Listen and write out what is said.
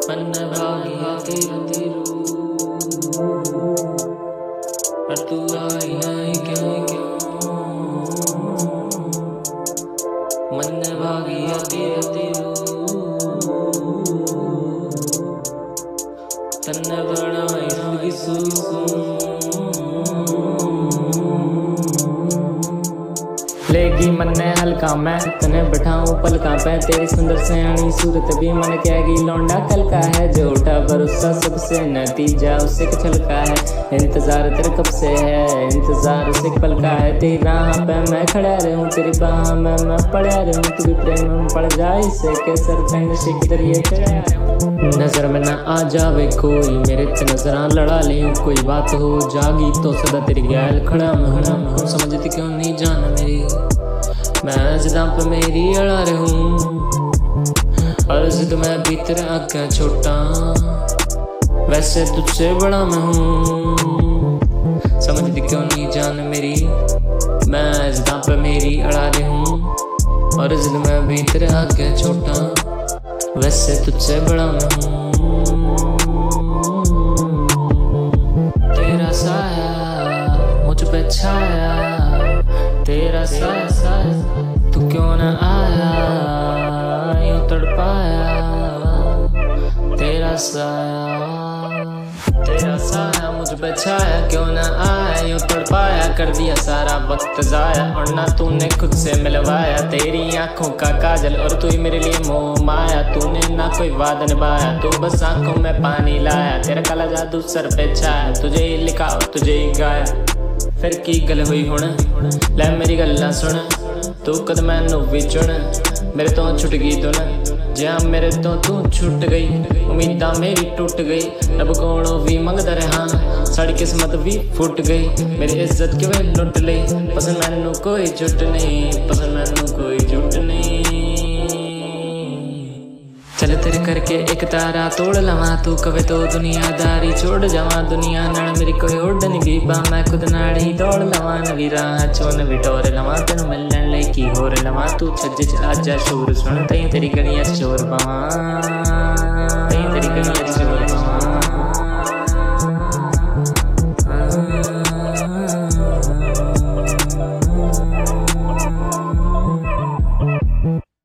मन भागिया तेरू पर तू आई नहीं क्यों मन भागिया तेरू तन बनाई जिंदगी सुकून लेगी मन ने हल्का मैं तने बैठाऊं पलका पे तेरी सुंदर सयानी सूरत भी मन कहेगी लौंडा कल का है जो उठा भरोसा सबसे नतीजा उससे छलका है इंतजार तेरे कब से है इंतजार उसे पल का है तेरी राह पे मैं खड़ा रहूं तेरी बाह में मैं पड़ा रहूं तू भी प्रेम में पड़ जाए इसे केसर पे नशे की दरिए चढ़ा रहूं नजर में ना आ जावे कोई मेरे ते नजरा लड़ा ले कोई बात हो जागी तो सदा तेरी गैल खड़ा मैं समझती क्यों नहीं जान मेरी मैं जिदा पे मेरी अड़ा रहूं और जिद मैं भीतर आगे छोटा वैसे तुझसे बड़ा मैं हूँ समझती क्यों नहीं जान मेरी मैं जिदा पे मेरी अड़ा रहूं और जिद मैं भीतर आगे छोटा वैसे तुझसे बड़ा मैं हूँ तेरा साया मुझ पे छाया तेरा साया तू क्यों न आया यूं तड़पाया तेरा साया मुझ पे छाया क्यों न आया यूं तड़पाया कर दिया सारा वक्त जाया और ना तूने खुद से मिलवाया तेरी आंखों का काजल और तू ही मेरे लिए मोह माया तूने ना कोई वादा निभाया तू बस आंखों में पानी लाया तेरा काला जादू सर पे छाया तुझे ही लिखा और तुझे ही गाया फिर की गल हुई हुण लै मेरी गल्लां सुन तू कद मैनू भी चुन मेरे तो छुट गई धुन जिया मेरे तो तू छुट गई उम्मीदां मेरी टूट गई रब कोलों भी मंगदा रहा साड़ी किस्मत भी फुट गई मेरी इज्जत किवें लुट लई पसंद मैनू कोई झूठ नहीं पसंद मैनू कोई झूठ नहीं चल तेरे करके एक तारा तोड़ लवा तू कवे तो दुनियादारी छोड़ जावा दुनिया नाल मेरी कोई ओढ़ नहीं बीबा मैं खुद नाल ही दौड़ लवा नवी राह चो नवी टोर लवा तेनू मिलण लई की होर लवा तू छज्जे च आजा शोर सुन तई तेरी गलियां च शोर पावां